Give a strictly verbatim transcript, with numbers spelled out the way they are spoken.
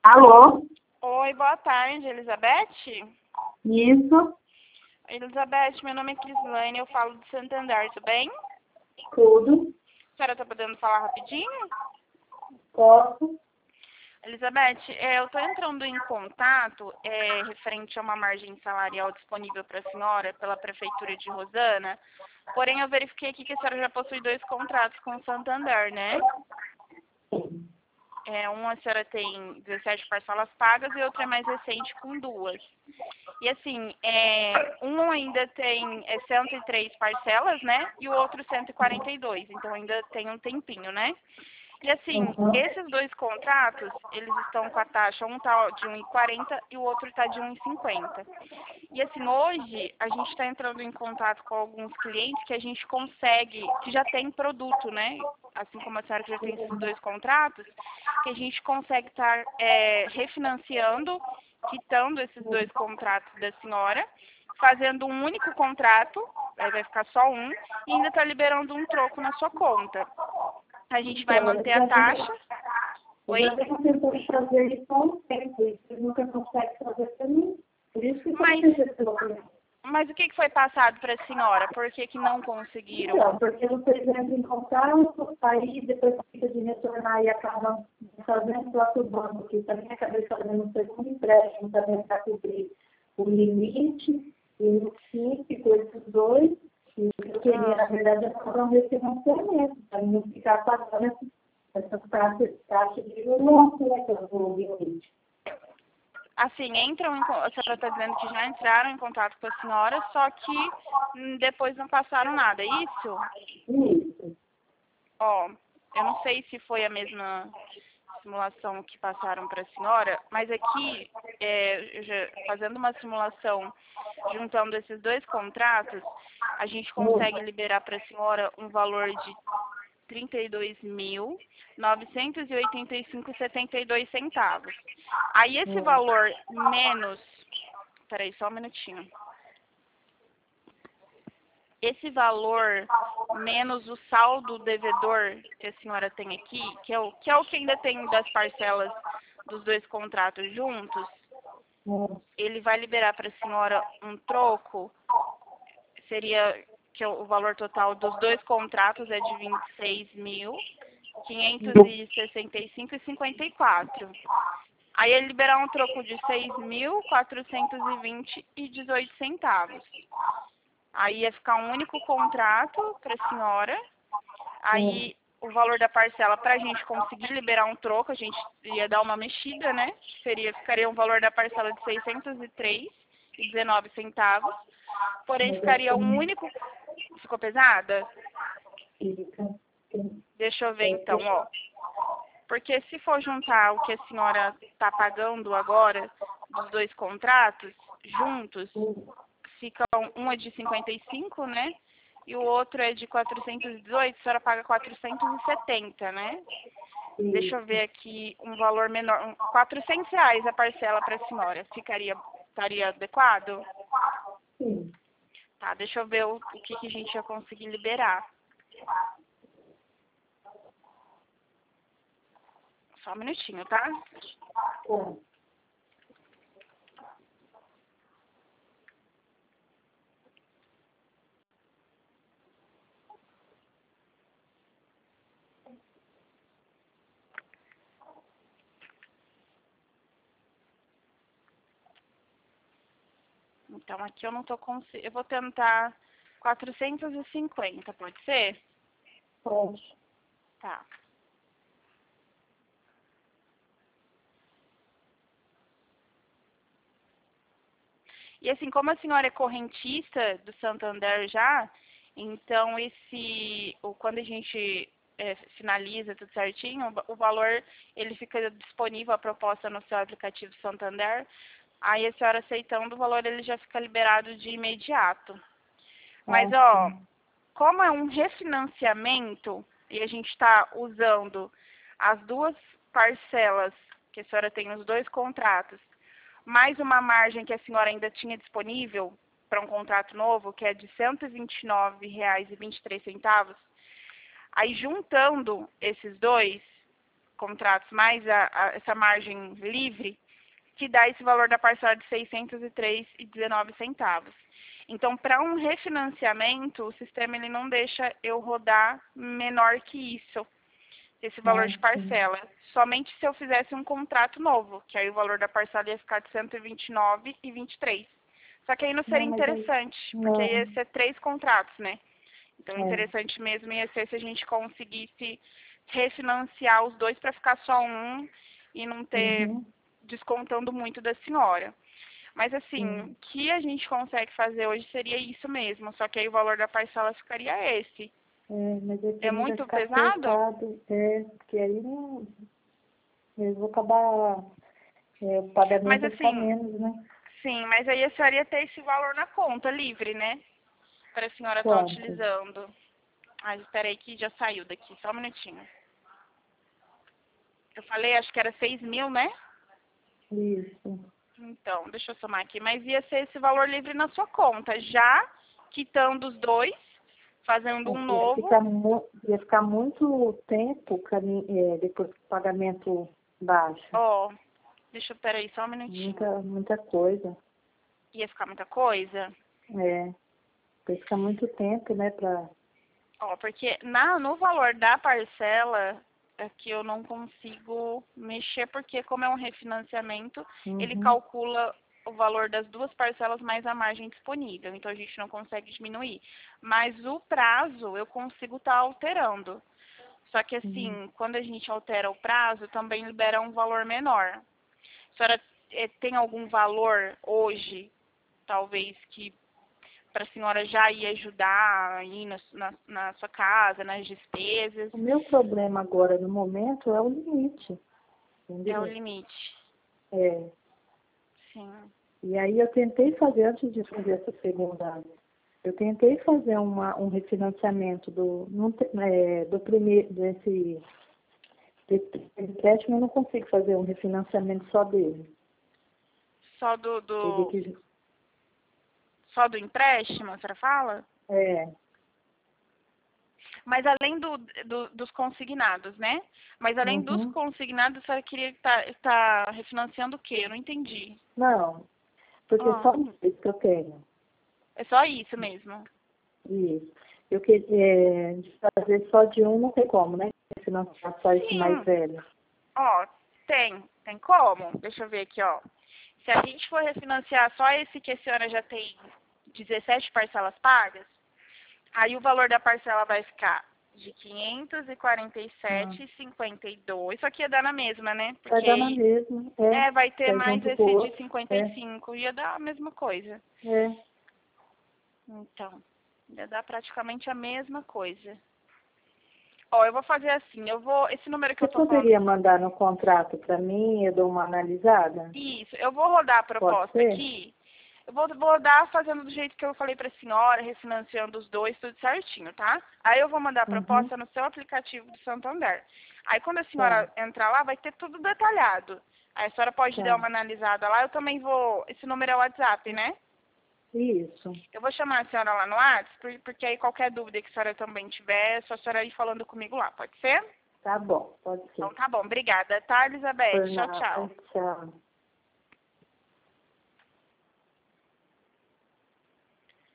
Alô? Oi, boa tarde, Elizabeth? Isso, Elizabeth, meu nome é Crislane, eu falo de Santander, tudo bem? tudo. A senhora está podendo falar rapidinho? Posso? Elizabeth, é, eu estou entrando em contato é, referente a uma margem salarial disponível para a senhora pela Prefeitura de Rosana, porém eu verifiquei aqui que a senhora já possui dois contratos com o Santander, né? Sim. É, uma a senhora tem dezessete parcelas pagas e outra é mais recente com duas. E assim, é, um ainda tem é, cento e três parcelas, né? E o outro cento e quarenta e dois, então ainda tem um tempinho, né? E assim, Uhum. esses dois contratos, eles estão com a taxa, um tá de um e quarenta e o outro tá de um e cinquenta. E assim, hoje a gente está entrando em contato com alguns clientes que a gente consegue, que já tem produto, né? Assim como a senhora que já tem esses dois contratos, que a gente consegue estar é, refinanciando, quitando esses dois contratos da senhora, fazendo um único contrato, aí vai ficar só um, e ainda está liberando um troco na sua conta. A gente vai Então, manter eu a já taxa. tenho, eu Oi? já tenho tentado fazer isso há um tempo, e você nunca consegue fazer para mim. Por isso que eu Mas, fiz esse documento. mas o que, que foi passado para a senhora? Por que, que não conseguiram? Então, porque vocês entram em contato, aí depois fica de retornar e acabam fazendo lá para o banco, que também acabei fazendo um segundo empréstimo também para cobrir o limite, e no fim ficou esses dois, e eu queria, na Ah, verdade, é fazer um refinanciamento, para não ficar pagando essas taxas, taxas de juros, né, que eu vou limite. assim, entram em, con- a senhora está dizendo que já entraram em contato com a senhora, só que hum, depois não passaram nada, é isso? Isso. Ó, eu não sei se foi a mesma simulação que passaram para a senhora, mas aqui, é, eu já- fazendo uma simulação, juntando esses dois contratos, a gente Hum. consegue liberar para a senhora um valor de trinta e dois mil, novecentos e oitenta e cinco e setenta e dois centavos. Aí esse Hum. valor menos, peraí, só um minutinho. Esse valor menos o saldo devedor que a senhora tem aqui, que é o que, é o que ainda tem das parcelas dos dois contratos juntos, Hum. ele vai liberar para a senhora um troco, seria que é o valor total dos dois contratos é de vinte e seis mil, quinhentos e sessenta e cinco e cinquenta e quatro. Aí ele liberar um troco de seis mil quatrocentos e vinte e dezoito centavos. Aí ia ficar um único contrato para a senhora. Hum. Aí o valor da parcela, para a gente conseguir liberar um troco, a gente ia dar uma mexida, né? Seria, ficaria um valor da parcela de seiscentos e três e dezenove centavos. Porém, Mas ficaria um assim, único... Ficou pesada? fica. Sim. Deixa eu ver É, então, ó. Porque se for juntar o que a senhora está pagando agora dos dois contratos juntos, hum. fica um um é de cinquenta e cinco, né? E o outro é de quatrocentos e dezoito, a senhora paga quatrocentos e setenta, né? Deixa eu Isso. ver aqui um valor menor, um, quatrocentos reais a parcela para a senhora. Ficaria, estaria adequado? Sim. Tá, deixa eu ver o, o que, que a gente ia conseguir liberar. Só um minutinho, tá? Bom. Então aqui eu não tô conseguindo. Eu vou tentar quatrocentos e cinquenta, pode ser? Pode. Tá. E assim, como a senhora é correntista do Santander já, então esse, o, quando a gente é, finaliza tudo certinho, o, o valor ele fica disponível a proposta no seu aplicativo Santander. Aí a senhora aceitando o valor ele já fica liberado de imediato. Mas ó, Ótimo. como é um refinanciamento e a gente está usando as duas parcelas que a senhora tem nos dois contratos, mais uma margem que a senhora ainda tinha disponível para um contrato novo, que é de cento e vinte e nove reais e vinte e três centavos, aí juntando esses dois, contratos mais a, a, essa margem livre, que dá esse valor da parcela de seiscentos e três reais e dezenove centavos. Então, para um refinanciamento, o sistema ele não deixa eu rodar menor que isso, esse valor Ah, de sim. parcela. Somente se eu fizesse um contrato novo, que aí o valor da parcela ia ficar de cento e vinte e nove reais e vinte e três centavos. Só que aí não seria Não, mas aí, interessante, porque aí não, ia ser três contratos, né? Então, é. interessante mesmo ia ser se a gente conseguisse refinanciar os dois para ficar só um e não ter Uhum. descontando muito da senhora. Mas assim, Sim. o que a gente consegue fazer hoje seria isso mesmo, só que aí o valor da parcela ficaria esse. É, mas aí É pra mim vai muito ficar pesado? pesado, é, porque aí não, eu vou acabar, é, o pagamento Mas vai ficar assim, menos, né? sim, mas aí a senhora ia ter esse valor na conta livre, né? Para a senhora estar Quanto? utilizando. Ah, espera aí que já saiu daqui, só um minutinho. Eu falei, acho que era seis mil, né? Isso. Então, deixa eu somar aqui. Mas ia ser esse valor livre na sua conta, já quitando os dois, fazendo um É, ia novo. ficar, mu ia ficar muito tempo pra mim, é, depois que o pagamento baixa. Ó, deixa eu, peraí, só um minutinho. Muita, muita coisa. Ia ficar muita coisa? É, vai ficar muito tempo, né, pra... Ó, porque na, no valor da parcela é que eu não consigo mexer, porque como é um refinanciamento, ele Uhum, calcula o valor das duas parcelas mais a margem disponível, então a gente não consegue diminuir. Mas o prazo eu consigo estar alterando. Só que uhum. assim, quando a gente altera o prazo, também libera um valor menor. A senhora eh, tem algum valor hoje, talvez, que para a senhora já ir ajudar aí na, na, na sua casa, nas despesas? O meu problema agora, no momento, é o limite, É o entendeu? limite. É, Sim. e aí eu tentei fazer, antes de fazer essa segunda, eu tentei fazer uma, um refinanciamento do, não te- é, do primeiro, desse, desse empréstimo, eu não consigo fazer um refinanciamento só dele. Só do, Teria do, que, só do empréstimo, a senhora fala? é, Mas além do, do, dos consignados, né? Mas além dos uhum. consignados, a senhora queria estar tá, tá refinanciando o quê? Eu não entendi. Não, porque Ah, só isso que eu tenho. é só isso mesmo. Isso. Eu queria, é, de fazer só de um não tem como, né? Refinanciar só esse mais Sim. velho. Ó, tem. Tem como? Deixa eu ver aqui, ó. Se a gente for refinanciar só esse que a senhora já tem dezessete parcelas pagas, aí o valor da parcela vai ficar de quinhentos e quarenta e Ah, sete reais e cinquenta e dois. Só que ia dar na mesma, né? vai Porque dar na aí mesma, é. é, vai ter Tá mais junto com o esse de outro. cinquenta e É, cinco. Ia dar a mesma coisa. é. Então, ia dar praticamente a mesma coisa. Ó, eu vou fazer assim, eu vou, esse número que Você eu tô falando, poderia mandar no contrato para mim, eu dou uma analisada? isso, eu vou rodar a Pode proposta ser? aqui. Eu vou, vou rodar fazendo do jeito que eu falei pra senhora, refinanciando os dois, tudo certinho, tá? Aí eu vou mandar a Uhum. proposta no seu aplicativo do Santander. Aí quando a Tá, senhora entrar lá, vai ter tudo detalhado. Aí a senhora pode dar tá. uma analisada lá. Eu também vou, esse número é o WhatsApp, né? Isso. Eu vou chamar a senhora lá no WhatsApp, por- porque aí qualquer dúvida que a senhora também tiver, é só a senhora ir falando comigo lá, pode ser? Tá bom, pode ser. Então tá bom, obrigada, tá, Elizabeth? Por Tchau, nada. tchau. Tchau.